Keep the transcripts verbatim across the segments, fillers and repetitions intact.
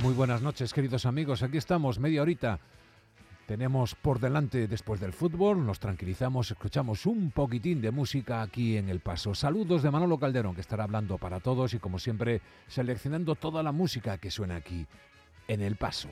Muy buenas noches, queridos amigos. Aquí estamos, media horita. Tenemos por delante después del fútbol, nos tranquilizamos, escuchamos un poquitín de música aquí en El Paso. Saludos de Manolo Calderón, que estará hablando para todos y como siempre seleccionando toda la música que suena aquí en El Paso.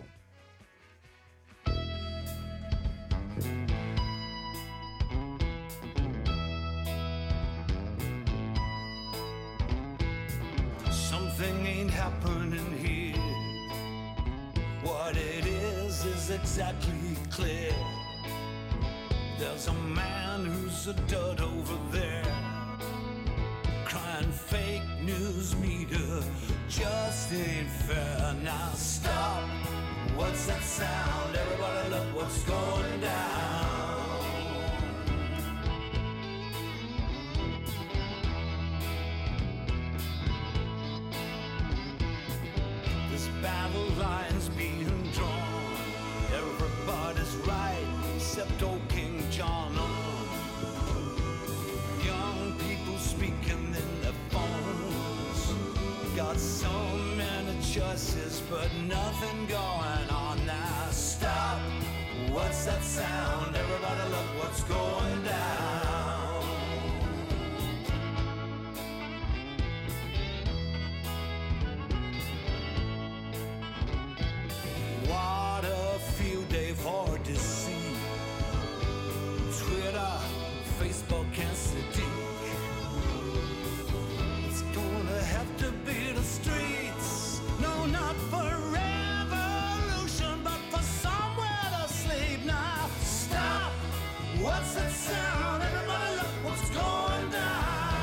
Something ain't happening here. What it is is exactly clear. There's a man who's a dud over there, crying fake news media just ain't fair. Now stop, what's that sound? Everybody look what's going down. This battle line's being drawn. Everybody's right except old King John. Young people speaking in their phones. Got so many choices but nothing going on. Now stop, what's that sound? Everybody look what's going down. What a field day for deceit. Twitter, Facebook, and Sadiq. It's gonna have to be the streets. No, not for revolution, but for somewhere to sleep. Now stop, what's that sound? Everybody look what's going down.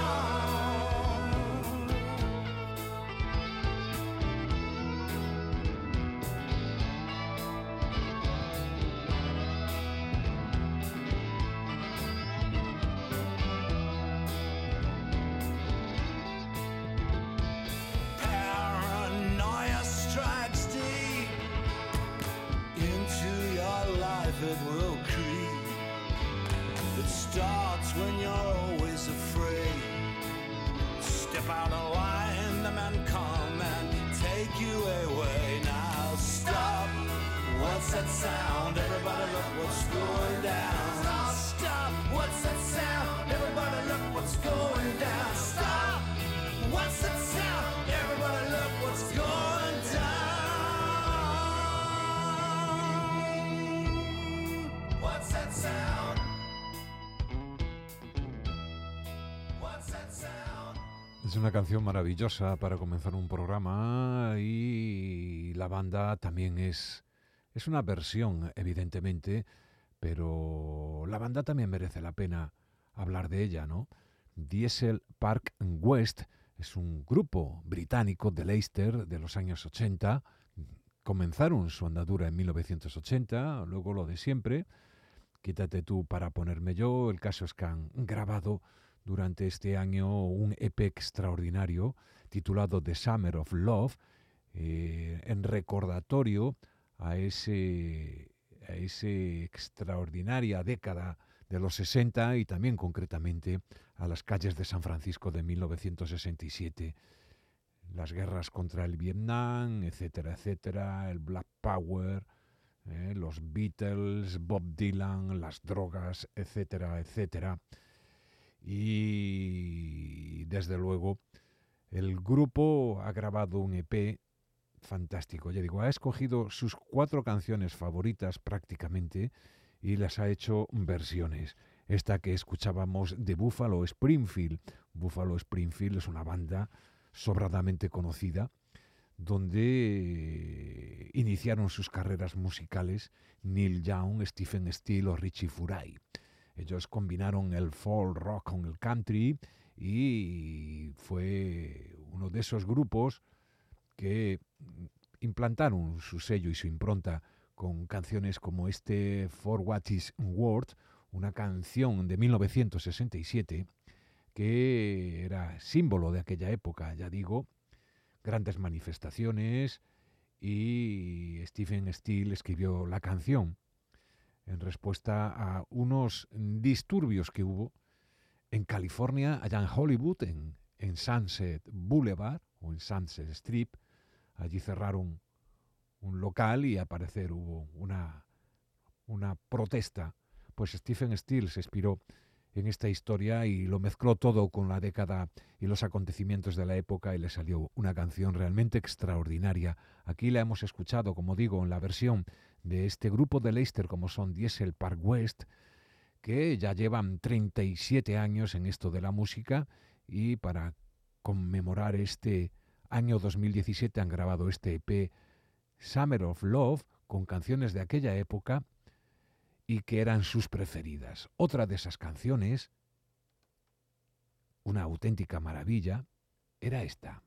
It will creep. It starts when you're always afraid. Step out of line, the men come and take you away. Now stop, what's that sound? Everybody look what's going down. Now stop, what's that sound? Everybody look what's going down. Stop, what's that sound? Everybody look what's going down. What's that sound? What's that sound? Es una canción maravillosa para comenzar un programa y la banda también es, es una versión, evidentemente, pero la banda también merece la pena hablar de ella, ¿no? Diesel Park West es un grupo británico de Leicester de los años ochenta. Comenzaron su andadura en mil novecientos ochenta, luego lo de siempre. Quítate tú para ponerme yo. El caso es que han grabado durante este año un E P extraordinario titulado The Summer of Love, eh, en recordatorio a ese, a ese extraordinaria década de los sesenta y también concretamente a las calles de San Francisco de mil novecientos sesenta y siete. Las guerras contra el Vietnam, etcétera, etcétera, el Black Power, Eh, los Beatles, Bob Dylan, las drogas, etcétera, etcétera. Y desde luego el grupo ha grabado un E P fantástico. Ya digo, ha escogido sus cuatro canciones favoritas prácticamente y las ha hecho versiones. Esta que escuchábamos de Buffalo Springfield. Buffalo Springfield es una banda sobradamente conocida, donde iniciaron sus carreras musicales Neil Young, Stephen Stills o Richie Furay. Ellos combinaron el folk rock con el country y fue uno de esos grupos que implantaron su sello y su impronta con canciones como este For What Is Worth, una canción de mil novecientos sesenta y siete que era símbolo de aquella época, ya digo, grandes manifestaciones, y Stephen Stills escribió la canción en respuesta a unos disturbios que hubo en California, allá en Hollywood, en, en Sunset Boulevard o en Sunset Strip. Allí cerraron un local y al parecer hubo una, una protesta. Pues Stephen Stills se inspiró en esta historia y lo mezcló todo con la década y los acontecimientos de la época y le salió una canción realmente extraordinaria. Aquí la hemos escuchado, como digo, en la versión de este grupo de Leicester como son Diesel Park West, que ya llevan treinta y siete años en esto de la música y para conmemorar este año dos mil diecisiete han grabado este E P Summer of Love con canciones de aquella época y que eran sus preferidas. Otra de esas canciones, una auténtica maravilla, era esta.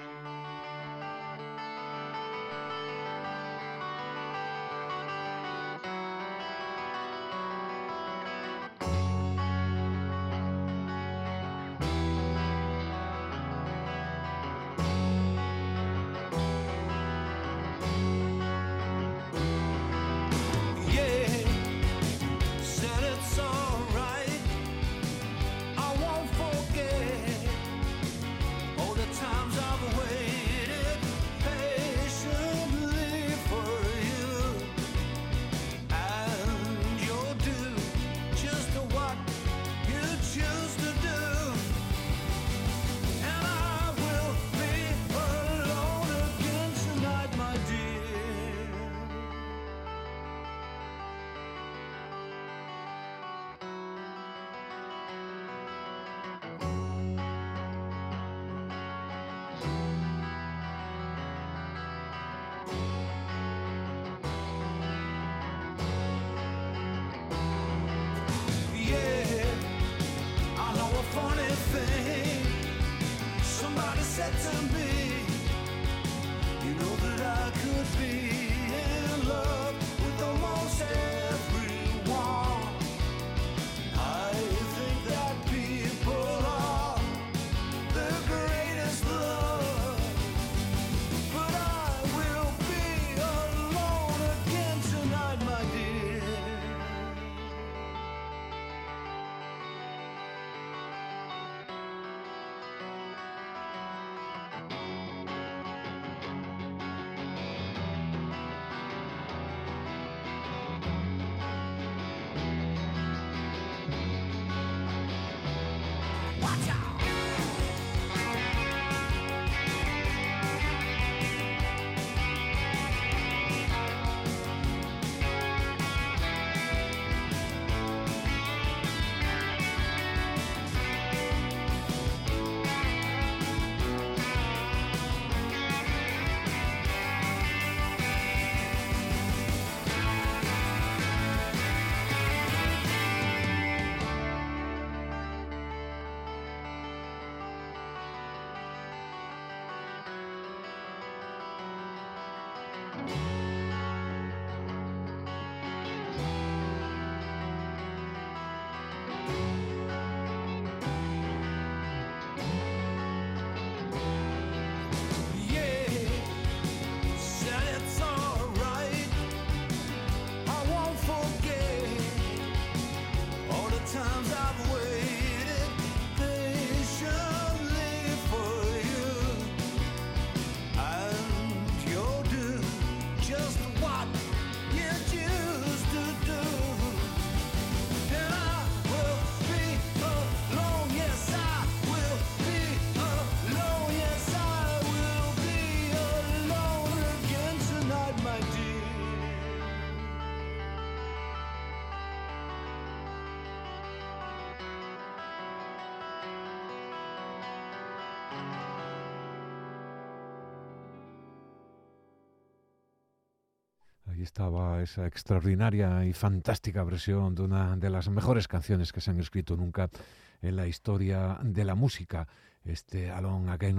Ahí estaba esa extraordinaria y fantástica versión de una de las mejores canciones que se han escrito nunca en la historia de la música. Este Alone Again,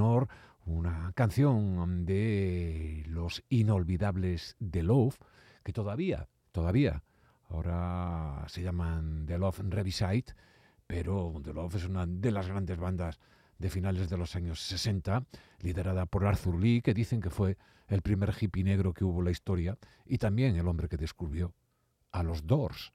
una canción de los inolvidables The Love, que todavía, todavía, ahora se llaman The Love Revisite, pero The Love es una de las grandes bandas de finales de los años sesenta, liderada por Arthur Lee, que dicen que fue el primer hippie negro que hubo en la historia y también el hombre que descubrió a los Doors.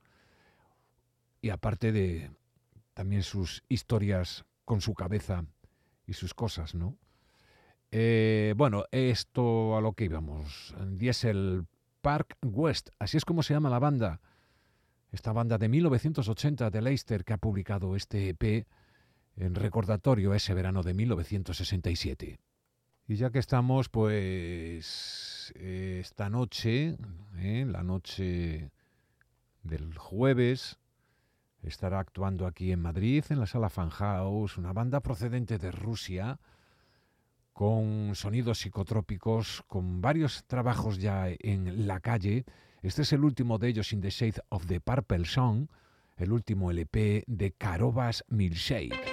Y aparte de también sus historias con su cabeza y sus cosas, ¿no? Eh, bueno, esto a lo que íbamos. Diesel Park West, así es como se llama la banda. Esta banda de mil novecientos ochenta de Leicester que ha publicado este E P en recordatorio ese verano de mil novecientos sesenta y siete. Y ya que estamos, pues eh, esta noche, eh, la noche del jueves, estará actuando aquí en Madrid, en la Sala Fan House, una banda procedente de Rusia, con sonidos psicotrópicos, con varios trabajos ya en la calle. Este es el último de ellos, In the Shade of the Purple Song, el último L P de Kharovas Milkshake.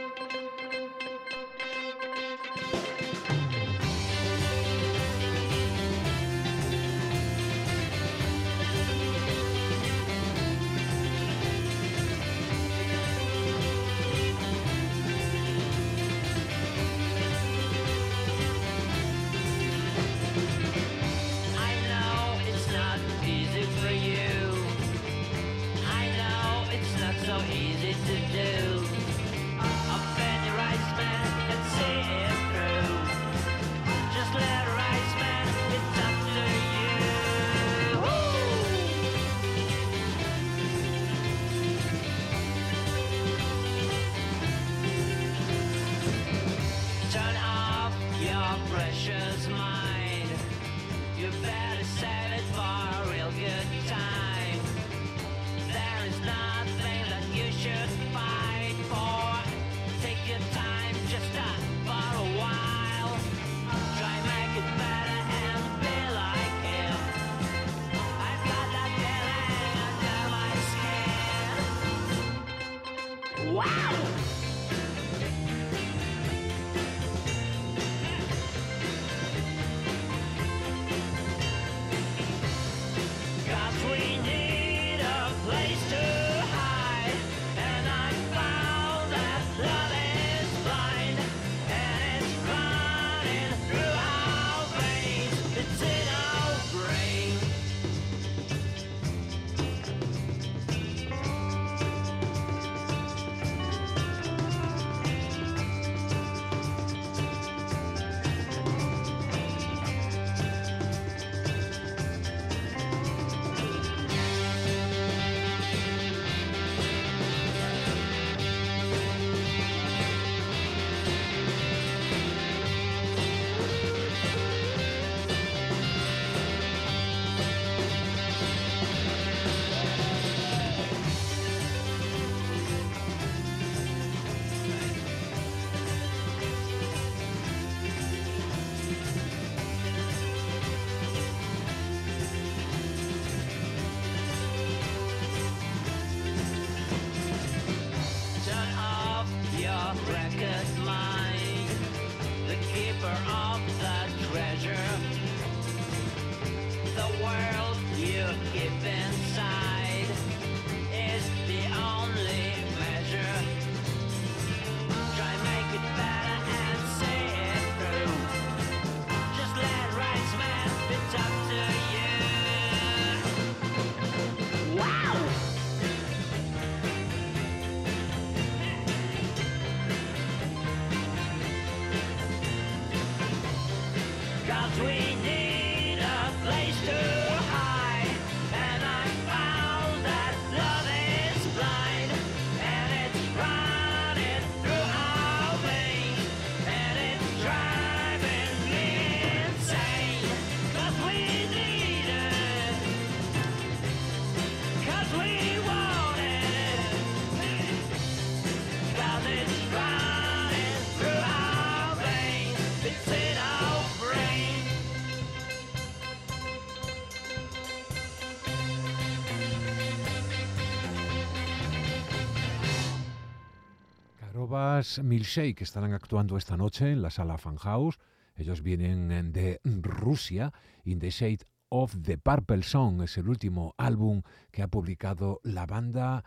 Kharovas Milkshake estarán actuando esta noche en la Sala Fan House. Ellos vienen de Rusia. In the Shade of the Purple Song es el último álbum que ha publicado la banda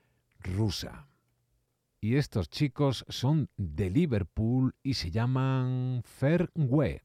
rusa. Y estos chicos son de Liverpool y se llaman Fairway.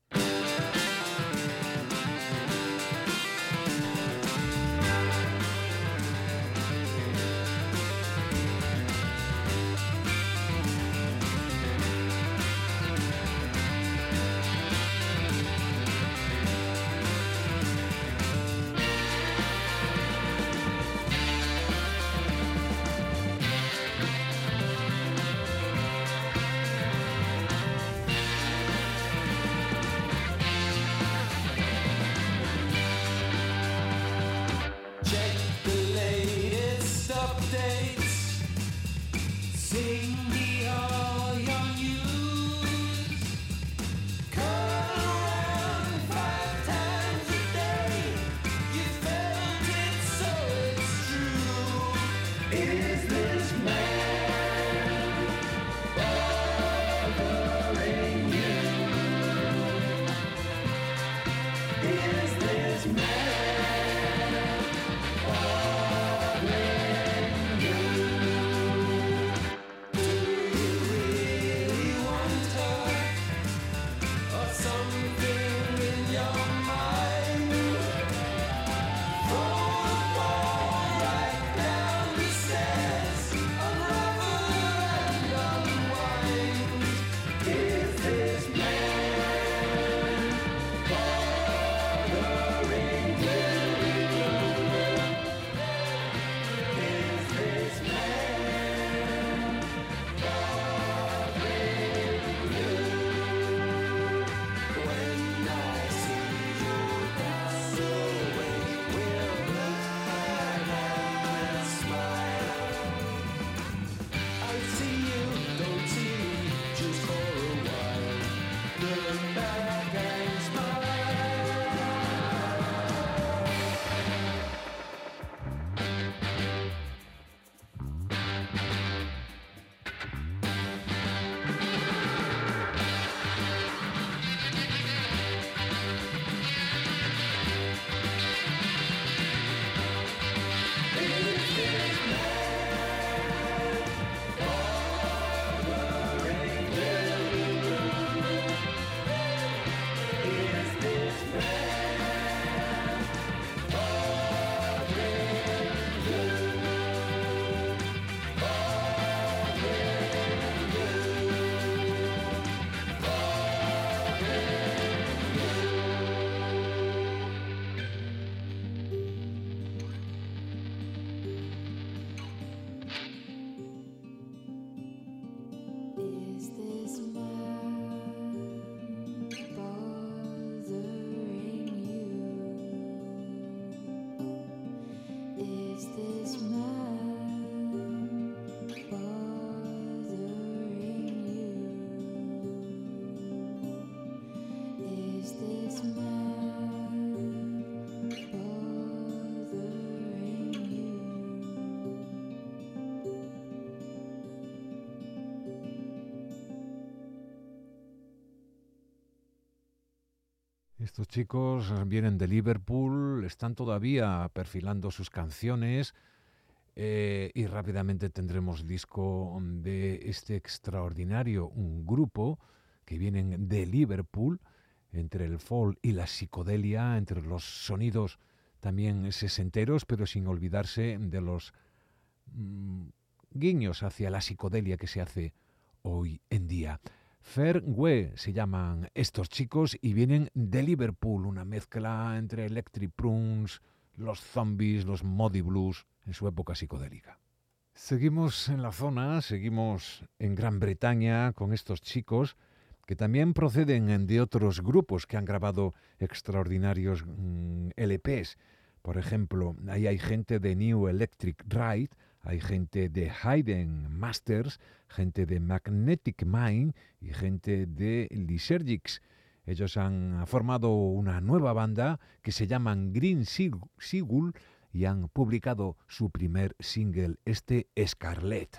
Estos chicos vienen de Liverpool, están todavía perfilando sus canciones eh, y rápidamente tendremos disco de este extraordinario un grupo que vienen de Liverpool, entre el folk y la psicodelia, entre los sonidos también sesenteros, pero sin olvidarse de los mmm, guiños hacia la psicodelia que se hace hoy en día. Fairway se llaman estos chicos y vienen de Liverpool, una mezcla entre Electric Prunes, los Zombies, los Moody Blues en su época psicodélica. Seguimos en la zona, seguimos en Gran Bretaña con estos chicos que también proceden de otros grupos que han grabado extraordinarios mmm, L Pes. Por ejemplo, ahí hay gente de New Electric Ride, hay gente de Hayden Masters, gente de Magnetic Mind y gente de Lysergics. Ellos han formado una nueva banda que se llaman Green Seagull y han publicado su primer single, este Scarlet.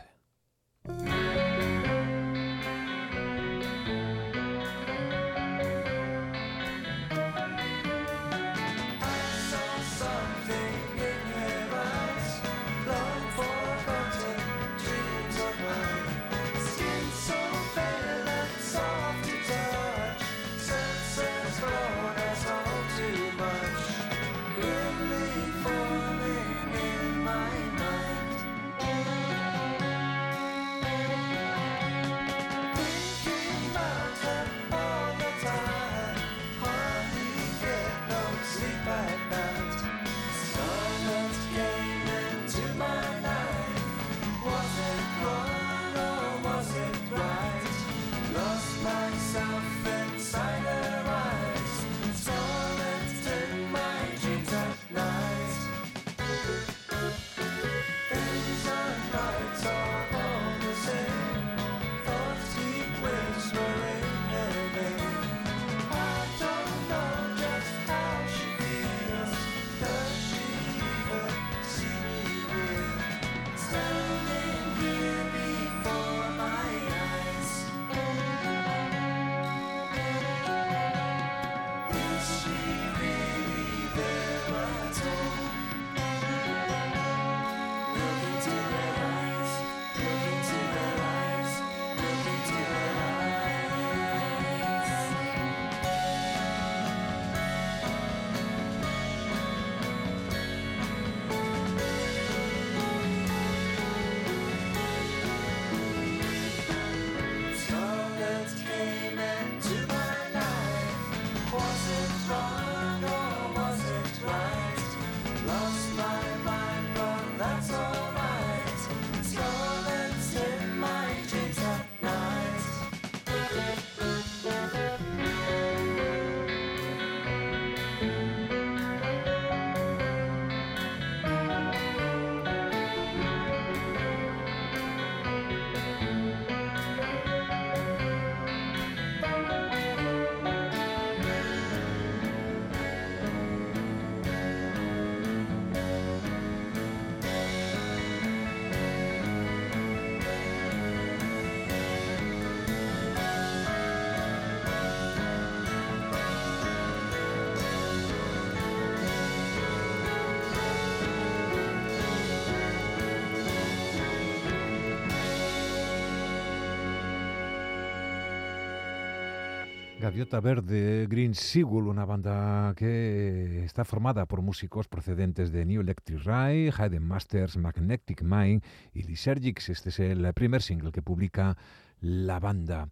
Gaviota Verde, Green Seagull, una banda que está formada por músicos procedentes de New Electric Ride, Hayden Masters, Magnetic Mind y Lysergics. Este es el primer single que publica la banda.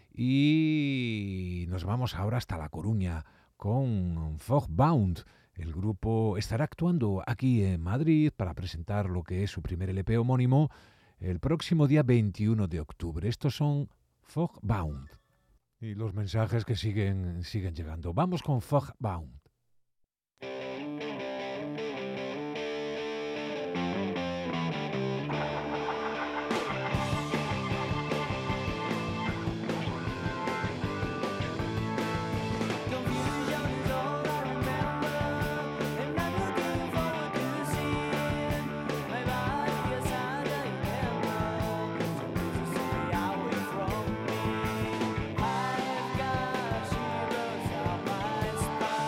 Y nos vamos ahora hasta La Coruña con Fogbound. El grupo estará actuando aquí en Madrid para presentar lo que es su primer L P homónimo el próximo día veintiuno de octubre. Estos son Fogbound. Y los mensajes que siguen, siguen llegando. Vamos con Fogbound. Spot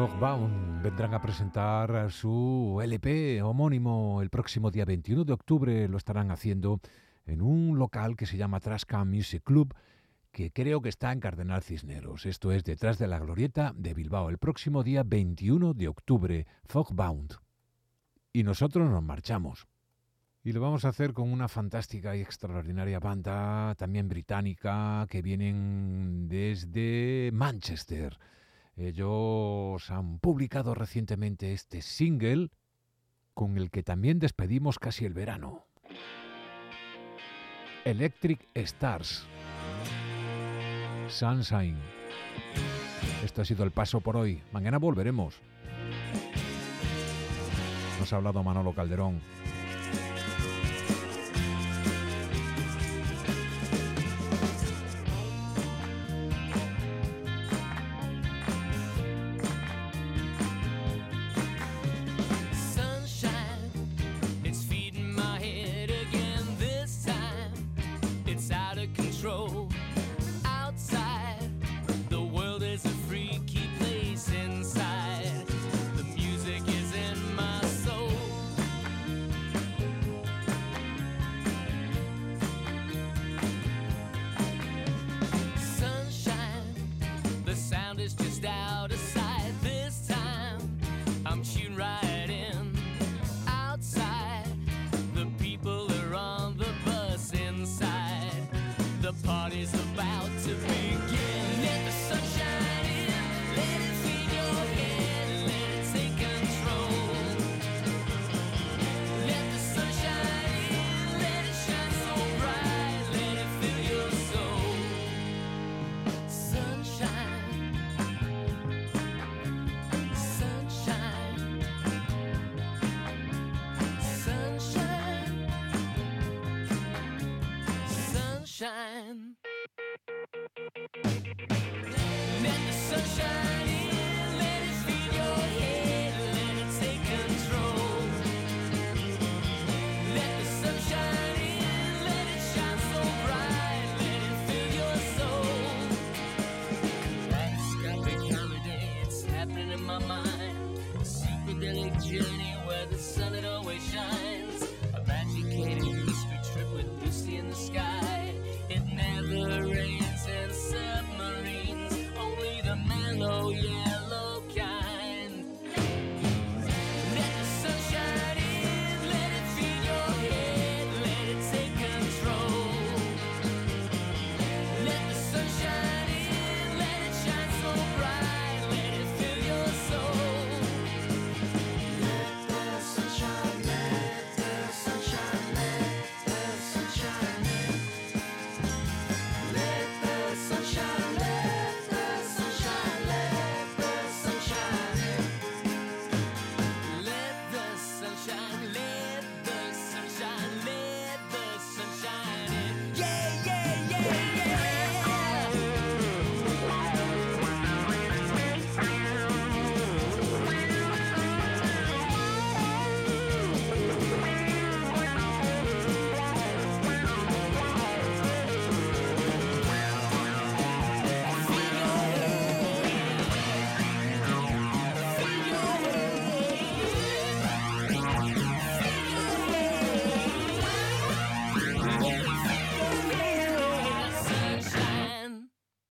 Fogbound vendrán a presentar su L P homónimo el próximo día veintiuno de octubre. Lo estarán haciendo en un local que se llama Trascan Music Club, que creo que está en Cardenal Cisneros. Esto es detrás de la Glorieta de Bilbao, el próximo día veintiuno de octubre, Fogbound. Y nosotros nos marchamos. Y lo vamos a hacer con una fantástica y extraordinaria banda, también británica, que vienen desde Manchester. Ellos han publicado recientemente este single con el que también despedimos casi el verano. Electric Stars. Sunshine. Esto ha sido el paso por hoy. Mañana volveremos. Nos ha hablado Manolo Calderón. Sunshine. Let the sunshine in, let it fill your head, let it take control. Let the sunshine in, let it shine so bright, let it fill your soul. Kaleidoscopic holiday, it's happening in my mind. A psychedelic journey where the sun